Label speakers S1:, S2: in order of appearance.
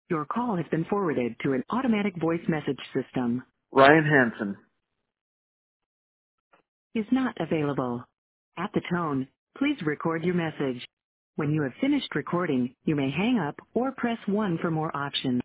S1: Your call has been forwarded to an automatic voice message system.
S2: Ryan Hansen.
S1: Is not available. At the tone, please record your message. When you have finished recording, you may hang up or press 1 for more options.